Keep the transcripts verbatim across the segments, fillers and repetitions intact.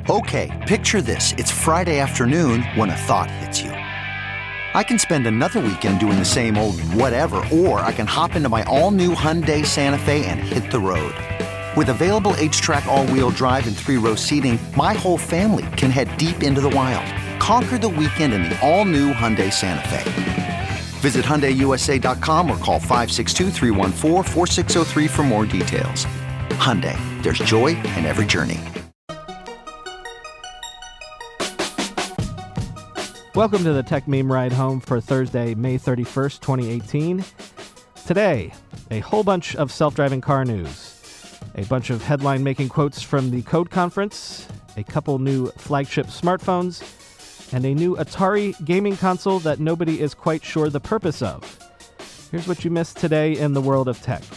Okay, picture this. It's Friday afternoon when a thought hits you. I can spend another weekend doing the same old whatever, or I can hop into my all-new Hyundai Santa Fe and hit the road. With available H-Track all-wheel drive and three-row seating, my whole family can head deep into the wild. Conquer the weekend in the all-new Hyundai Santa Fe. Visit Hyundai U S A dot com or call five six two, three one four, four six zero three for more details. Hyundai, there's joy in every journey. Welcome to the Tech Meme Ride Home for Thursday, May thirty-first, twenty eighteen. Today, a whole bunch of self-driving car news, a bunch of headline-making quotes from the Code Conference, a couple new flagship smartphones, and a new Atari gaming console that nobody is quite sure the purpose of. Here's what you missed today in the world of tech.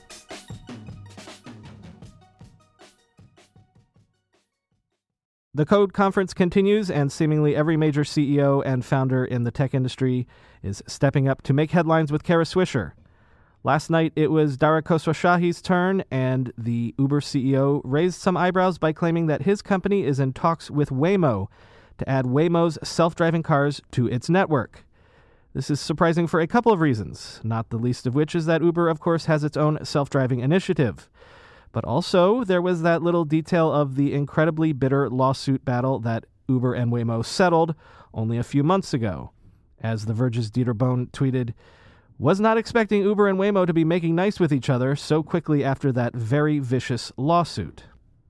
The Code Conference continues, and seemingly every major C E O and founder in the tech industry is stepping up to make headlines with Kara Swisher. Last night, it was Dara Khosrowshahi's turn, and the Uber C E O raised some eyebrows by claiming that his company is in talks with Waymo to add Waymo's self-driving cars to its network. This is surprising for a couple of reasons, not the least of which is that Uber, of course, has its own self-driving initiative. But also, there was that little detail of the incredibly bitter lawsuit battle that Uber and Waymo settled only a few months ago. As The Verge's Dieter Bohn tweeted, "Was not expecting Uber and Waymo to be making nice with each other so quickly after that very vicious lawsuit."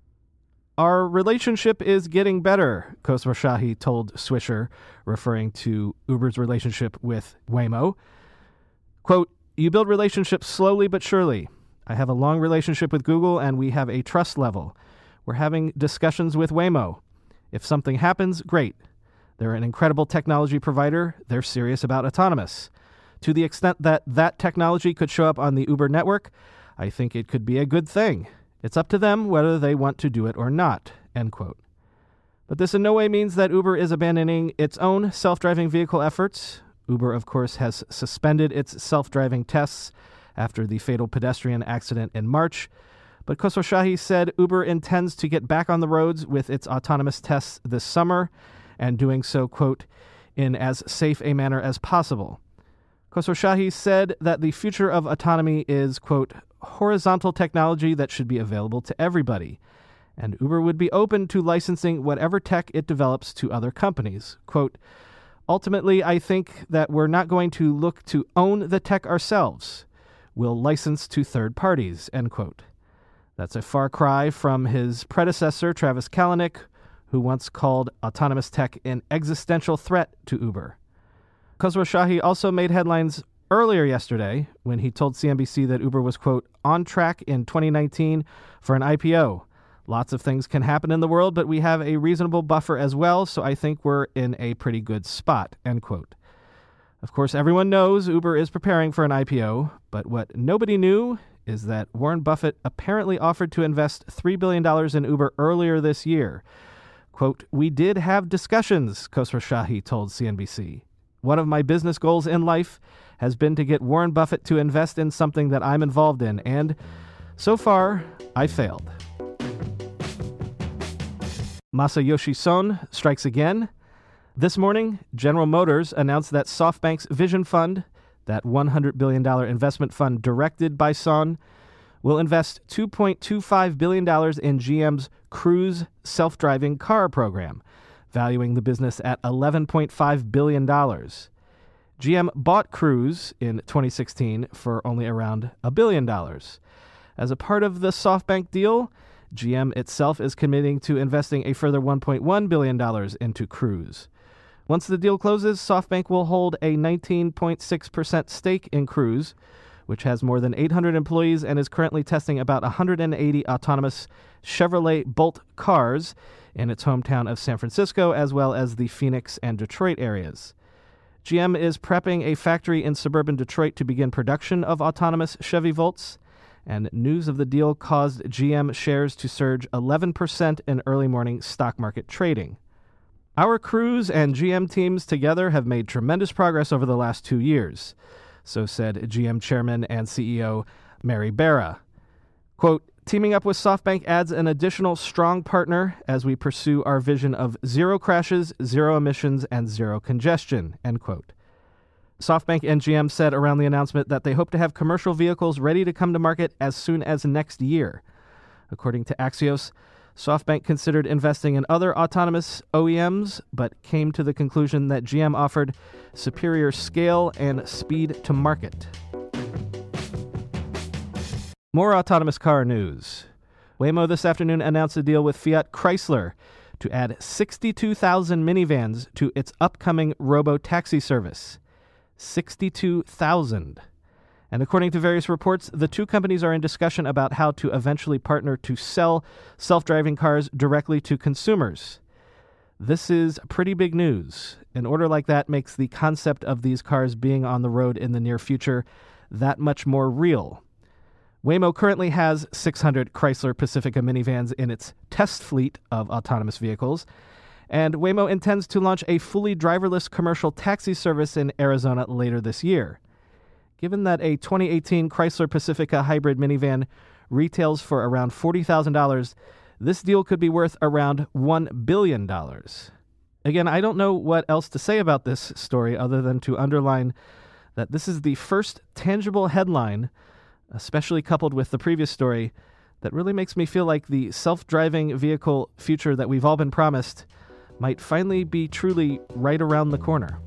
"Our relationship is getting better," Khosrowshahi told Swisher, referring to Uber's relationship with Waymo. Quote, "You build relationships slowly but surely. I have a long relationship with Google, and we have a trust level. We're having discussions with Waymo. If something happens, great. They're an incredible technology provider. They're serious about autonomous. To the extent that that technology could show up on the Uber network, I think it could be a good thing. It's up to them whether they want to do it or not." End quote. But this in no way means that Uber is abandoning its own self-driving vehicle efforts. Uber, of course, has suspended its self-driving tests after the fatal pedestrian accident in March. But Khosrowshahi said Uber intends to get back on the roads with its autonomous tests this summer, and doing so, quote, "in as safe a manner as possible." Khosrowshahi said that the future of autonomy is, quote, "horizontal technology that should be available to everybody, and Uber would be open to licensing whatever tech it develops to other companies." Quote, "Ultimately, I think that we're not going to look to own the tech ourselves. We'll license to third parties," end quote. That's a far cry from his predecessor, Travis Kalanick, who once called autonomous tech an existential threat to Uber. Khosrowshahi also made headlines earlier yesterday when he told C N B C that Uber was, quote, "on track in twenty nineteen for an I P O. Lots of things can happen in the world, but we have a reasonable buffer as well, so I think we're in a pretty good spot," end quote. Of course, everyone knows Uber is preparing for an I P O, but what nobody knew is that Warren Buffett apparently offered to invest three billion dollars in Uber earlier this year. Quote, "We did have discussions," Khosrowshahi told C N B C. "One of my business goals in life has been to get Warren Buffett to invest in something that I'm involved in, and so far, I failed." Masayoshi Son strikes again. This morning, General Motors announced that SoftBank's Vision Fund, that one hundred billion dollars investment fund directed by Son, will invest two point two five billion dollars in G M's Cruise self-driving car program, valuing the business at eleven point five billion dollars. G M bought Cruise in twenty sixteen for only around a billion dollars. As a part of the SoftBank deal, G M itself is committing to investing a further one point one billion dollars into Cruise. Once the deal closes, SoftBank will hold a nineteen point six percent stake in Cruise, which has more than eight hundred employees and is currently testing about one hundred eighty autonomous Chevrolet Bolt cars in its hometown of San Francisco, as well as the Phoenix and Detroit areas. G M is prepping a factory in suburban Detroit to begin production of autonomous Chevy Volts, and news of the deal caused G M shares to surge eleven percent in early morning stock market trading. "Our Cruise and G M teams together have made tremendous progress over the last two years, so said G M chairman and C E O Mary Barra. Quote, teaming up with SoftBank adds an additional strong partner as we pursue our vision of zero crashes, zero emissions, and zero congestion, end quote. SoftBank and G M said around the announcement that they hope to have commercial vehicles ready to come to market as soon as next year. According to Axios, SoftBank considered investing in other autonomous O E Ms, but came to the conclusion that G M offered superior scale and speed to market. More autonomous car news. Waymo this afternoon announced a deal with Fiat Chrysler to add sixty-two thousand minivans to its upcoming robo-taxi service. sixty-two thousand. And according to various reports, the two companies are in discussion about how to eventually partner to sell self-driving cars directly to consumers. This is pretty big news. An order like that makes the concept of these cars being on the road in the near future that much more real. Waymo currently has six hundred Chrysler Pacifica minivans in its test fleet of autonomous vehicles, and Waymo intends to launch a fully driverless commercial taxi service in Arizona later this year. Given that a twenty eighteen Chrysler Pacifica hybrid minivan retails for around forty thousand dollars, this deal could be worth around one billion dollars. Again, I don't know what else to say about this story other than to underline that this is the first tangible headline, especially coupled with the previous story, that really makes me feel like the self-driving vehicle future that we've all been promised might finally be truly right around the corner.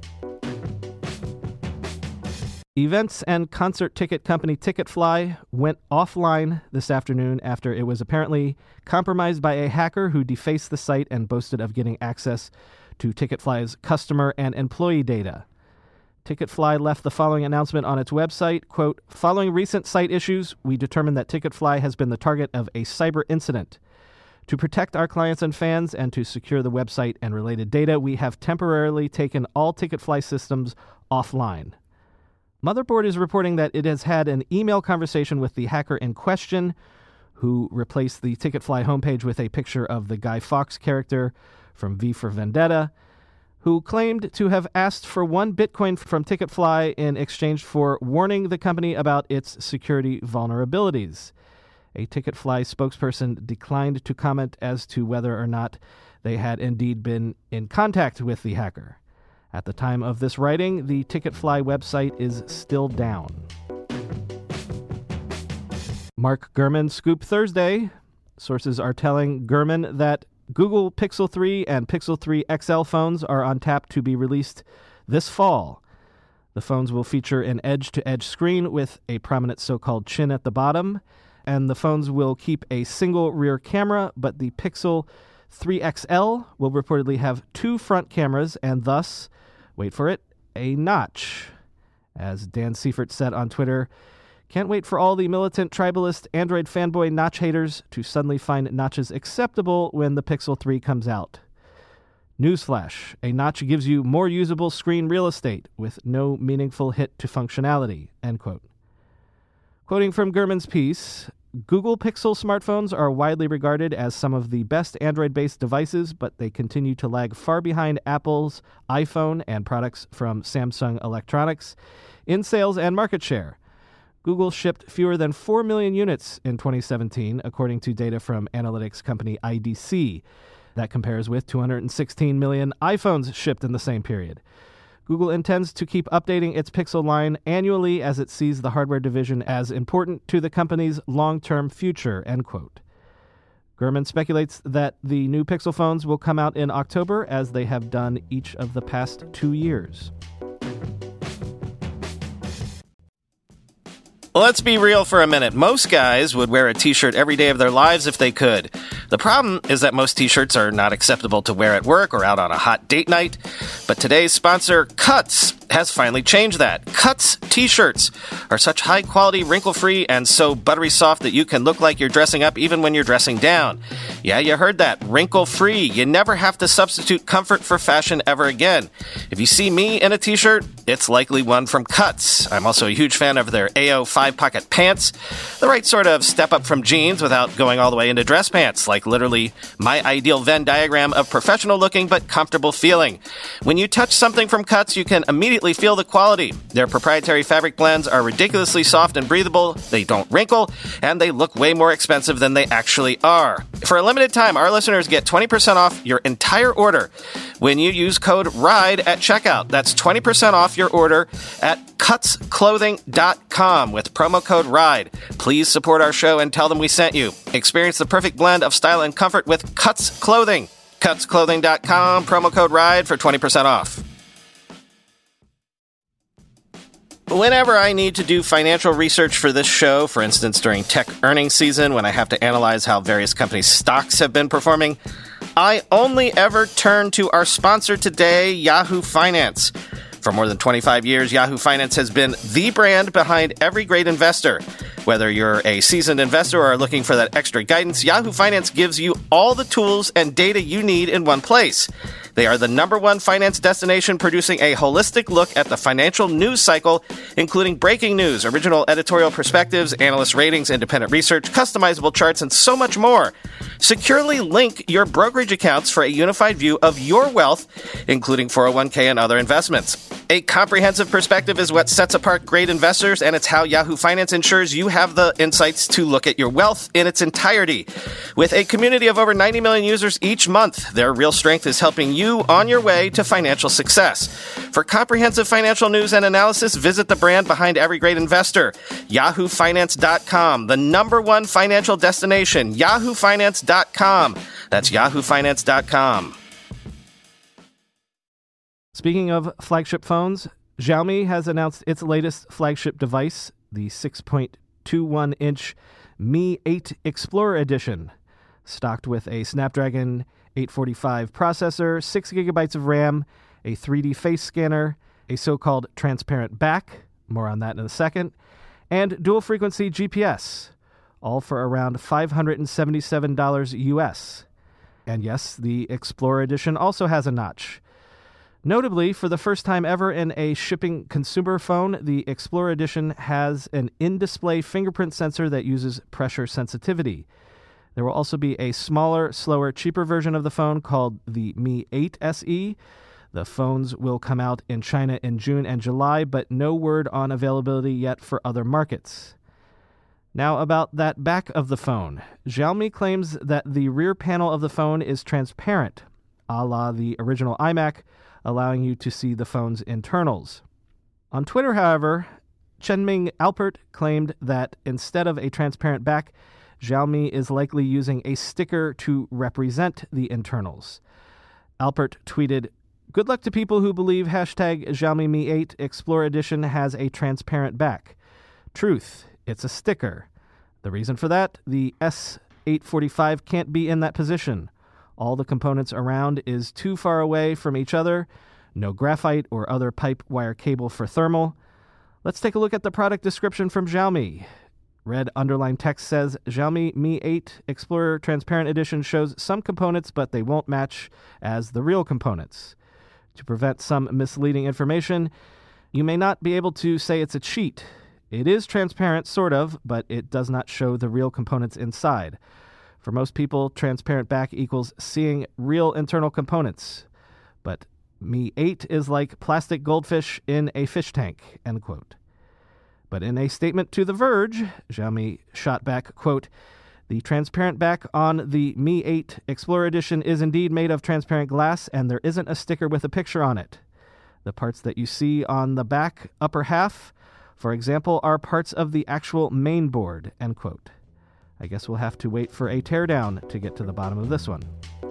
Events and concert ticket company Ticketfly went offline this afternoon after it was apparently compromised by a hacker who defaced the site and boasted of getting access to Ticketfly's customer and employee data. Ticketfly left the following announcement on its website, quote, "Following recent site issues, we determined that Ticketfly has been the target of a cyber incident. To protect our clients and fans and to secure the website and related data, we have temporarily taken all Ticketfly systems offline." Motherboard is reporting that it has had an email conversation with the hacker in question, who replaced the Ticketfly homepage with a picture of the Guy Fawkes character from V for Vendetta, who claimed to have asked for one Bitcoin from Ticketfly in exchange for warning the company about its security vulnerabilities. A Ticketfly spokesperson declined to comment as to whether or not they had indeed been in contact with the hacker. At the time of this writing, the Ticketfly website is still down. Mark Gurman Scoop Thursday. Sources are telling Gurman that Google Pixel three and Pixel three X L phones are on tap to be released this fall. The phones will feature an edge-to-edge screen with a prominent so-called chin at the bottom, and the phones will keep a single rear camera, but the Pixel three X L will reportedly have two front cameras and thus, wait for it, a notch. As Dan Seifert said on Twitter, "Can't wait for all the militant tribalist Android fanboy notch haters to suddenly find notches acceptable when the Pixel three comes out. Newsflash, a notch gives you more usable screen real estate with no meaningful hit to functionality," end quote. Quoting from Gurman's piece, Google Pixel smartphones are widely regarded as some of the best Android-based devices, but they continue to lag far behind Apple's iPhone and products from Samsung Electronics in sales and market share. Google shipped fewer than four million units in twenty seventeen, according to data from analytics company I D C. That compares with two hundred sixteen million iPhones shipped in the same period. Google intends to keep updating its Pixel line annually as it sees the hardware division as important to the company's long-term future, end quote. Gurman speculates that the new Pixel phones will come out in October, as they have done each of the past two years. Let's be real for a minute. Most guys would wear a t-shirt every day of their lives if they could. The problem is that most t-shirts are not acceptable to wear at work or out on a hot date night. But today's sponsor, Cuts, has finally changed that. Cuts t-shirts are such high-quality, wrinkle-free, and so buttery soft that you can look like you're dressing up even when you're dressing down. Yeah, you heard that. Wrinkle-free. You never have to substitute comfort for fashion ever again. If you see me in a t-shirt, it's likely one from Cuts. I'm also a huge fan of their A O five-pocket pants. The right sort of step up from jeans without going all the way into dress pants, like literally my ideal Venn diagram of professional-looking but comfortable feeling. When you touch something from Cuts, you can immediately immediately feel the quality. Their proprietary fabric blends are ridiculously soft and breathable, they don't wrinkle, and they look way more expensive than they actually are. For a limited time, our listeners get twenty percent off your entire order when you use code RIDE at checkout. That's twenty percent off your order at cuts clothing dot com with promo code RIDE. Please support our show and tell them we sent you. Experience the perfect blend of style and comfort with Cuts Clothing. cuts clothing dot com, promo code RIDE for twenty percent off. Whenever I need to do financial research for this show, for instance during tech earnings season when I have to analyze how various companies' stocks have been performing, I only ever turn to our sponsor today, Yahoo Finance. For more than twenty-five years, Yahoo Finance has been the brand behind every great investor. Whether you're a seasoned investor or are looking for that extra guidance, Yahoo Finance gives you all the tools and data you need in one place. They are the number one finance destination producing a holistic look at the financial news cycle, including breaking news, original editorial perspectives, analyst ratings, independent research, customizable charts, and so much more. Securely link your brokerage accounts for a unified view of your wealth, including four oh one k and other investments. A comprehensive perspective is what sets apart great investors, and it's how Yahoo Finance ensures you have the insights to look at your wealth in its entirety. With a community of over ninety million users each month, their real strength is helping you on your way to financial success. For comprehensive financial news and analysis, visit the brand behind every great investor, yahoo finance dot com, the number one financial destination, yahoo finance dot com. That's yahoo finance dot com. Speaking of flagship phones, Xiaomi has announced its latest flagship device, the six point two one inch Mi eight Explorer Edition, stocked with a Snapdragon eight forty-five processor, six gigabytes of RAM, a three D face scanner, a so-called transparent back, more on that in a second, and dual-frequency G P S, all for around five hundred seventy-seven dollars U S. And yes, the Explorer Edition also has a notch. Notably, for the first time ever in a shipping consumer phone, the Explorer Edition has an in-display fingerprint sensor that uses pressure sensitivity. There will also be a smaller, slower, cheaper version of the phone called the Mi eight S E. The phones will come out in China in June and July, but no word on availability yet for other markets. Now about that back of the phone. Xiaomi claims that the rear panel of the phone is transparent, a la the original iMac, allowing you to see the phone's internals. On Twitter, however, Chenming Alpert claimed that instead of a transparent back, Xiaomi is likely using a sticker to represent the internals. Alpert tweeted, "Good luck to people who believe hashtag Xiaomi Mi eight Explorer Edition has a transparent back. Truth, it's a sticker. The reason for that, the S eight forty-five can't be in that position. All the components around is too far away from each other, no graphite or other pipe wire cable for thermal. Let's take a look at the product description from Xiaomi. Red underlined text says, Xiaomi Mi eight Explorer Transparent Edition shows some components, but they won't match as the real components. To prevent some misleading information, you may not be able to say it's a cheat. It is transparent, sort of, but it does not show the real components inside. For most people, transparent back equals seeing real internal components. But Mi eight is like plastic goldfish in a fish tank," end quote. But in a statement to The Verge, Xiaomi shot back, quote, "The transparent back on the Mi eight Explorer Edition is indeed made of transparent glass, and there isn't a sticker with a picture on it. The parts that you see on the back upper half, for example, are parts of the actual main board," end quote. I guess we'll have to wait for a teardown to get to the bottom of this one.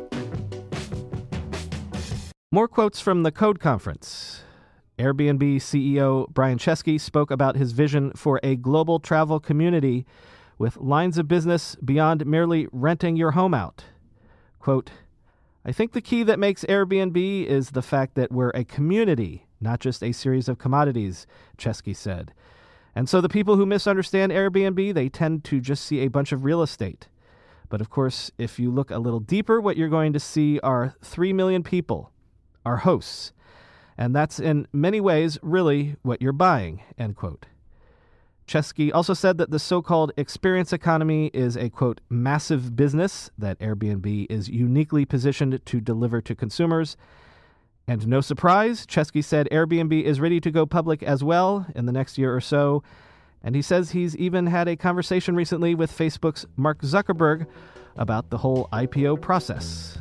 More quotes from the Code Conference. Airbnb C E O Brian Chesky spoke about his vision for a global travel community with lines of business beyond merely renting your home out. Quote, "I think the key that makes Airbnb is the fact that we're a community, not just a series of commodities," Chesky said. And so the people who misunderstand Airbnb, they tend to just see a bunch of real estate. But of course, if you look a little deeper, what you're going to see are three million people, our hosts. And that's in many ways really what you're buying, end quote. Chesky also said that the so-called experience economy is a, quote, massive business that Airbnb is uniquely positioned to deliver to consumers. And no surprise, Chesky said Airbnb is ready to go public as well in the next year or so. And he says he's even had a conversation recently with Facebook's Mark Zuckerberg about the whole I P O process.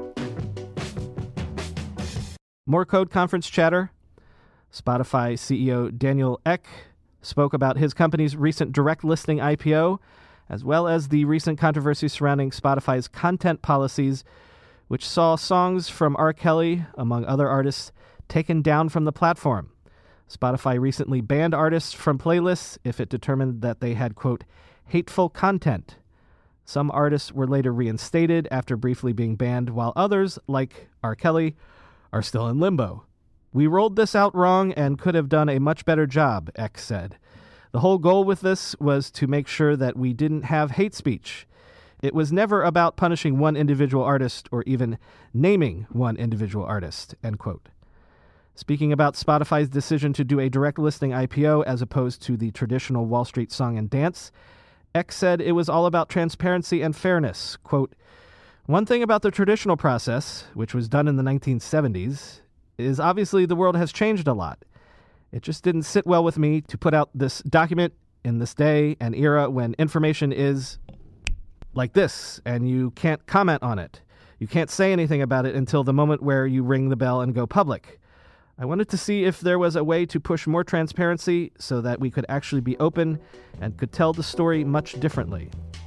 More Code Conference chatter. Spotify C E O Daniel Ek spoke about his company's recent direct listing I P O, as well as the recent controversy surrounding Spotify's content policies, which saw songs from R. Kelly, among other artists, taken down from the platform. Spotify recently banned artists from playlists if it determined that they had, quote, hateful content. Some artists were later reinstated after briefly being banned, while others, like R. Kelly, are still in limbo. We rolled this out wrong and could have done a much better job, X said. The whole goal with this was to make sure that we didn't have hate speech. It was never about punishing one individual artist or even naming one individual artist, end quote. Speaking about Spotify's decision to do a direct listing I P O as opposed to the traditional Wall Street song and dance, X said it was all about transparency and fairness. Quote, one thing about the traditional process, which was done in the nineteen seventies, is obviously the world has changed a lot. It just didn't sit well with me to put out this document in this day and era when information is like this, and you can't comment on it. You can't say anything about it until the moment where you ring the bell and go public. I wanted to see if there was a way to push more transparency so that we could actually be open and could tell the story much differently.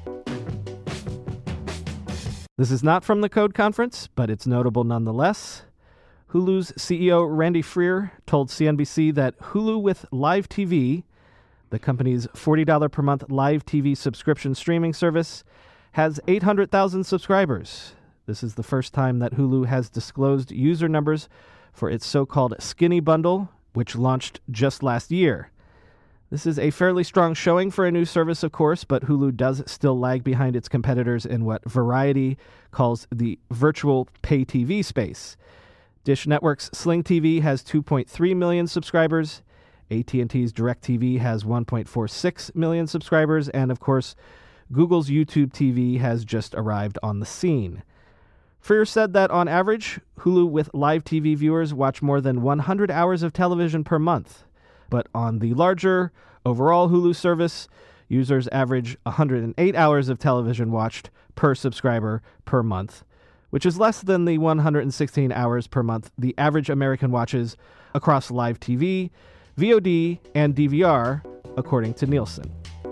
This is not from the Code Conference, but it's notable nonetheless. Hulu's C E O Randy Freer told C N B C that Hulu with Live T V, the company's forty dollars per month live T V subscription streaming service, has eight hundred thousand subscribers. This is the first time that Hulu has disclosed user numbers for its so-called Skinny Bundle, which launched just last year. This is a fairly strong showing for a new service, of course, but Hulu does still lag behind its competitors in what Variety calls the virtual pay T V space. Dish Network's Sling T V has two point three million subscribers, A T and T's DirecTV has one point four six million subscribers, and of course, Google's YouTube T V has just arrived on the scene. Freer said that on average, Hulu with Live T V viewers watch more than one hundred hours of television per month. But on the larger, overall Hulu service, users average one hundred eight hours of television watched per subscriber per month, which is less than the one hundred sixteen hours per month the average American watches across live T V, V O D, and D V R, according to Nielsen.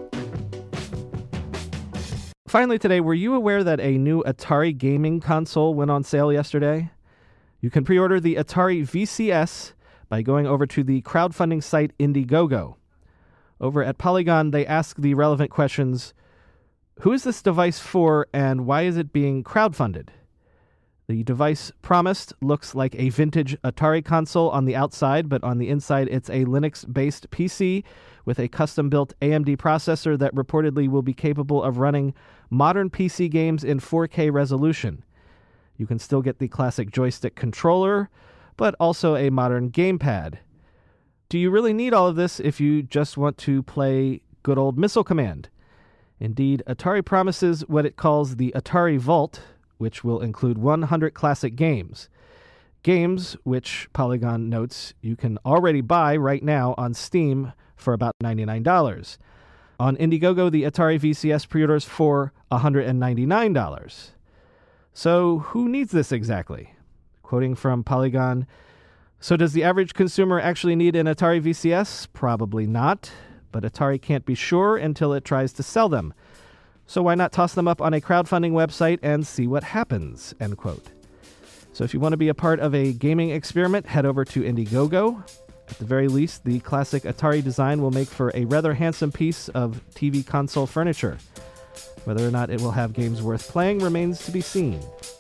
Finally today, were you aware that a new Atari gaming console went on sale yesterday? You can pre-order the Atari V C S by going over to the crowdfunding site Indiegogo. Over at Polygon, they ask the relevant questions: who is this device for, and why is it being crowdfunded? The device promised looks like a vintage Atari console on the outside, but on the inside it's a Linux-based P C with a custom-built A M D processor that reportedly will be capable of running modern P C games in four K resolution. You can still get the classic joystick controller, but also a modern gamepad. Do you really need all of this if you just want to play good old Missile Command? Indeed, Atari promises what it calls the Atari Vault, which will include one hundred classic games. Games which, Polygon notes, you can already buy right now on Steam for about ninety-nine dollars. On Indiegogo, the Atari V C S pre-orders for one hundred ninety-nine dollars. So who needs this exactly? Quoting from Polygon, so does the average consumer actually need an Atari V C S? Probably not, but Atari can't be sure until it tries to sell them. So why not toss them up on a crowdfunding website and see what happens, end quote. So if you want to be a part of a gaming experiment, head over to Indiegogo. At the very least, the classic Atari design will make for a rather handsome piece of T V console furniture. Whether or not it will have games worth playing remains to be seen.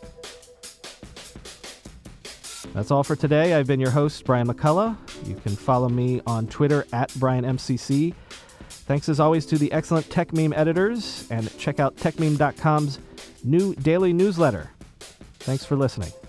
That's all for today. I've been your host, Brian McCullough. You can follow me on Twitter at Brian M C C. Thanks as always to the excellent TechMeme editors, and check out techmeme dot com's new daily newsletter. Thanks for listening.